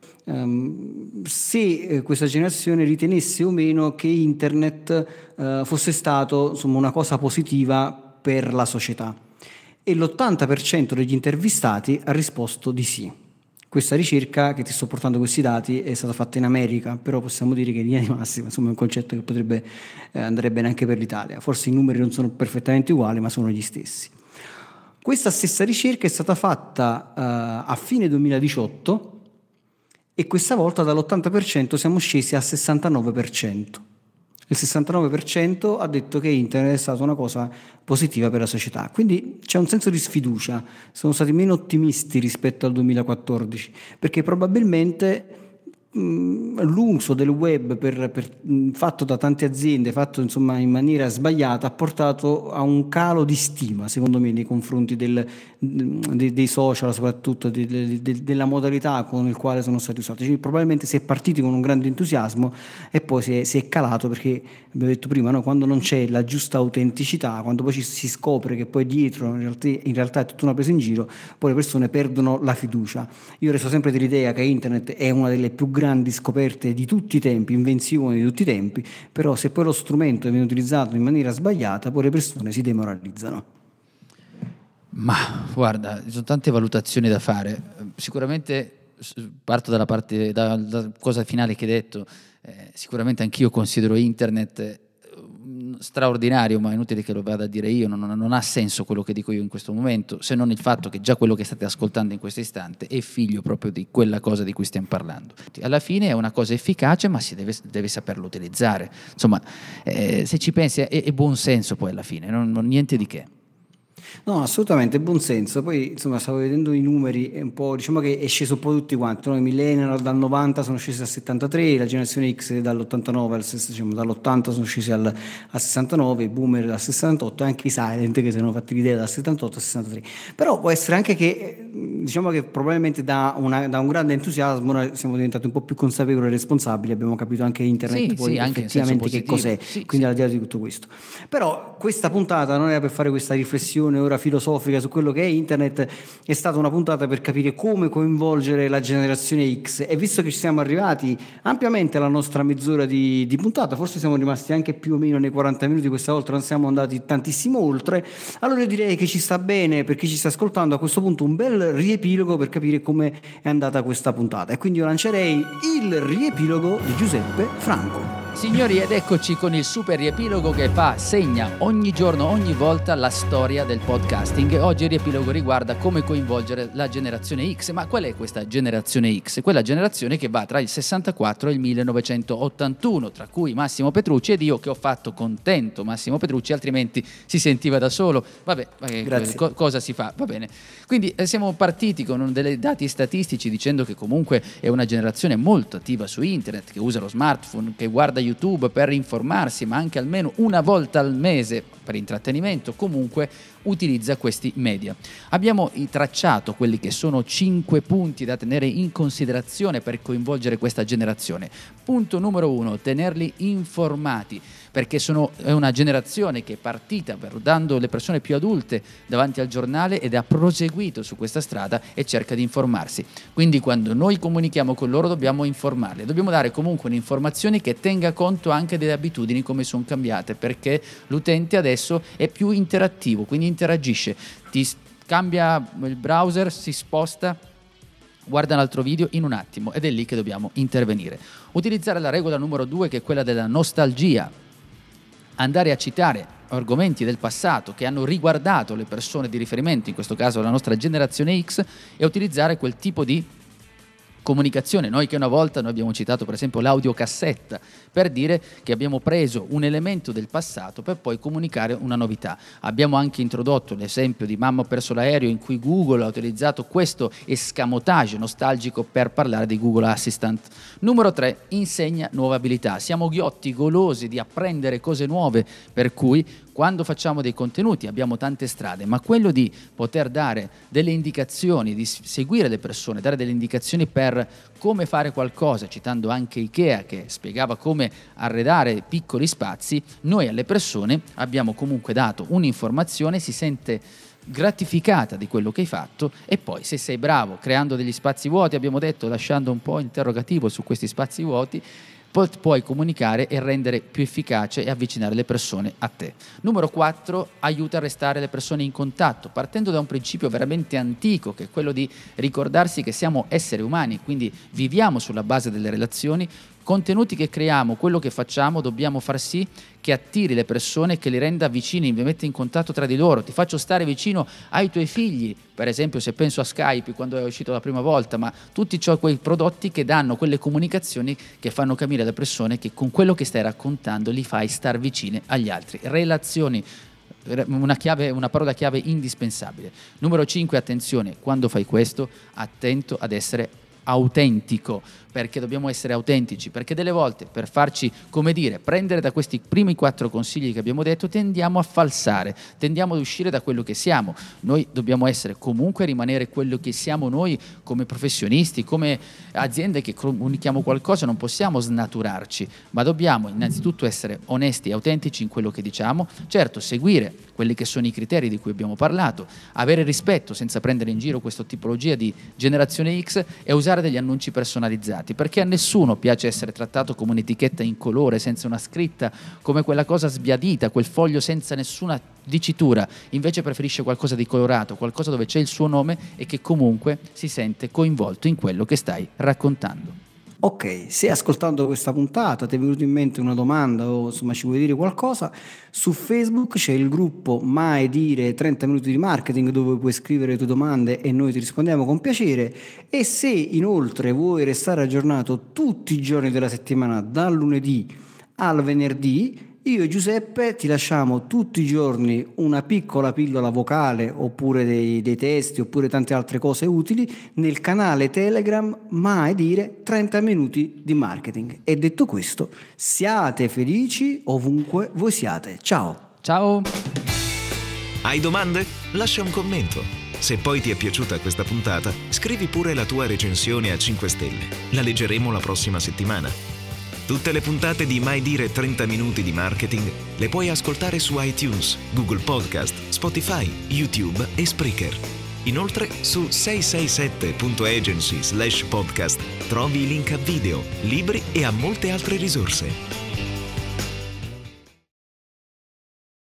se questa generazione ritenesse o meno che internet fosse stato insomma una cosa positiva per la società, e l'80% degli intervistati ha risposto di sì. Questa ricerca che ti sto portando questi dati è stata fatta in America, però possiamo dire che in linea di massima insomma, è un concetto che potrebbe andare bene anche per l'Italia. Forse i numeri non sono perfettamente uguali, ma sono gli stessi. Questa stessa ricerca è stata fatta a fine 2018 e questa volta dall'80% siamo scesi al 69%. Il 69% ha detto che internet è stata una cosa positiva per la società, quindi c'è un senso di sfiducia, sono stati meno ottimisti rispetto al 2014, perché probabilmente l'uso del web fatto da tante aziende, fatto insomma in maniera sbagliata, ha portato a un calo di stima, secondo me, nei confronti dei social, soprattutto della modalità con il quale sono stati usati. Cioè, probabilmente si è partiti con un grande entusiasmo e poi si è calato, perché abbiamo detto prima, no? Quando non c'è la giusta autenticità, quando poi si scopre che poi dietro in realtà è tutta una presa in giro, poi le persone perdono la fiducia. Io resto sempre dell'idea che internet è una delle più grandi scoperte di tutti i tempi, invenzioni di tutti i tempi, però se poi lo strumento viene utilizzato in maniera sbagliata, poi le persone si demoralizzano. Ma guarda, ci sono tante valutazioni da fare. Sicuramente parto dalla cosa finale che hai detto. Sicuramente anch'io considero internet straordinario, ma è inutile che lo vada a dire io, non ha senso quello che dico io in questo momento, se non il fatto che già quello che state ascoltando in questo istante è figlio proprio di quella cosa di cui stiamo parlando. Alla fine è una cosa efficace, ma si deve saperlo utilizzare. Insomma, se ci pensi è buon senso poi alla fine, niente di che. No, assolutamente, buon senso. Poi insomma stavo vedendo i numeri, è un po', diciamo che è sceso un po' tutti quanti, no? I millennial dal 90 sono scesi al 73, la generazione X dall'89 diciamo, dall'80 sono scesi al 69, i boomer al 68 e anche i silent che si erano fatti l'idea dal 78 al 63. Però può essere anche che diciamo che probabilmente da un grande entusiasmo noi siamo diventati un po' più consapevoli e responsabili, abbiamo capito anche internet poi anche effettivamente che cos'è, quindi al di là di tutto questo. Però questa puntata non era per fare questa riflessione ora filosofica su quello che è internet, è stata una puntata per capire come coinvolgere la generazione X, e visto che ci siamo arrivati ampiamente alla nostra mezz'ora di puntata, forse siamo rimasti anche più o meno nei 40 minuti questa volta, non siamo andati tantissimo oltre, allora io direi che ci sta bene, per chi ci sta ascoltando, a questo punto un bel riepilogo per capire come è andata questa puntata, e quindi io lancerei il riepilogo di Giuseppe Franco. Signori, ed eccoci con il super riepilogo che segna ogni giorno, ogni volta la storia del podcasting. Oggi il riepilogo riguarda come coinvolgere la generazione X. Ma qual è questa generazione X? Quella generazione che va tra il 64 e il 1981, tra cui Massimo Petrucci ed io, che ho fatto contento Massimo Petrucci, altrimenti si sentiva da solo. Vabbè, cosa si fa? Va bene. Quindi siamo partiti con dei dati statistici dicendo che comunque è una generazione molto attiva su internet, che usa lo smartphone, che guarda YouTube per informarsi, ma anche almeno una volta al mese per intrattenimento, comunque utilizza questi media. Abbiamo tracciato quelli che sono 5 punti da tenere in considerazione per coinvolgere questa generazione. Punto numero 1, tenerli informati, perché è una generazione che è partita dando le persone più adulte davanti al giornale ed ha proseguito su questa strada e cerca di informarsi. Quindi quando noi comunichiamo con loro dobbiamo informarli, dobbiamo dare comunque un'informazione che tenga conto anche delle abitudini, come sono cambiate, perché l'utente adesso è più interattivo, quindi interagisce, ti cambia il browser, si sposta, guarda un altro video in un attimo, ed è lì che dobbiamo intervenire. Utilizzare la regola numero 2, che è quella della nostalgia, andare a citare argomenti del passato che hanno riguardato le persone di riferimento, in questo caso la nostra generazione X, e utilizzare quel tipo di comunicazione. Noi abbiamo citato per esempio l'audiocassetta, per dire che abbiamo preso un elemento del passato per poi comunicare una novità. Abbiamo anche introdotto l'esempio di Mamma ho perso l'aereo, in cui Google ha utilizzato questo escamotage nostalgico per parlare di Google Assistant. Numero 3, insegna nuove abilità. Siamo ghiotti, golosi di apprendere cose nuove, per cui quando facciamo dei contenuti abbiamo tante strade, ma quello di poter dare delle indicazioni, di seguire le persone, dare delle indicazioni per come fare qualcosa, citando anche Ikea che spiegava come arredare piccoli spazi, noi alle persone abbiamo comunque dato un'informazione, si sente gratificata di quello che hai fatto, e poi se sei bravo creando degli spazi vuoti, abbiamo detto, lasciando un po' interrogativo su questi spazi vuoti, puoi comunicare e rendere più efficace e avvicinare le persone a te. Numero 4, aiuta a restare le persone in contatto, partendo da un principio veramente antico, che è quello di ricordarsi che siamo esseri umani, quindi viviamo sulla base delle relazioni. Contenuti che creiamo, quello che facciamo, dobbiamo far sì che attiri le persone, che li renda vicini, vi mette in contatto tra di loro. Ti faccio stare vicino ai tuoi figli, per esempio se penso a Skype quando è uscito la prima volta, ma tutti quei prodotti che danno quelle comunicazioni che fanno capire alle persone che con quello che stai raccontando li fai star vicine agli altri. Relazioni, una parola chiave indispensabile. Numero 5, attenzione, quando fai questo, attento ad essere autentico, perché dobbiamo essere autentici, perché delle volte per farci, come dire, prendere da questi primi 4 consigli che abbiamo detto, tendiamo a falsare, tendiamo ad uscire da quello che siamo. Noi dobbiamo essere comunque, rimanere quello che siamo noi come professionisti, come aziende che comunichiamo qualcosa, non possiamo snaturarci, ma dobbiamo innanzitutto essere onesti e autentici in quello che diciamo, certo seguire quelli che sono i criteri di cui abbiamo parlato, avere rispetto senza prendere in giro questa tipologia di generazione X e usare degli annunci personalizzati, perché a nessuno piace essere trattato come un'etichetta incolore, senza una scritta, come quella cosa sbiadita, quel foglio senza nessuna dicitura. Invece preferisce qualcosa di colorato, qualcosa dove c'è il suo nome e che comunque si sente coinvolto in quello che stai raccontando. Ok, se ascoltando questa puntata ti è venuto in mente una domanda o insomma ci vuoi dire qualcosa, su Facebook c'è il gruppo Mai Dire 30 minuti di marketing, dove puoi scrivere le tue domande e noi ti rispondiamo con piacere. E se inoltre vuoi restare aggiornato tutti i giorni della settimana, dal lunedì al venerdì, io e Giuseppe ti lasciamo tutti i giorni una piccola pillola vocale, oppure dei testi, oppure tante altre cose utili nel canale Telegram Mai Dire 30 minuti di marketing. E detto questo, siate felici ovunque voi siate. Ciao! Ciao! Hai domande? Lascia un commento. Se poi ti è piaciuta questa puntata, scrivi pure la tua recensione a 5 stelle. La leggeremo la prossima settimana. Tutte le puntate di Mai Dire 30 minuti di marketing le puoi ascoltare su iTunes, Google Podcast, Spotify, YouTube e Spreaker. Inoltre su 667.agency/podcast trovi i link a video, libri e a molte altre risorse.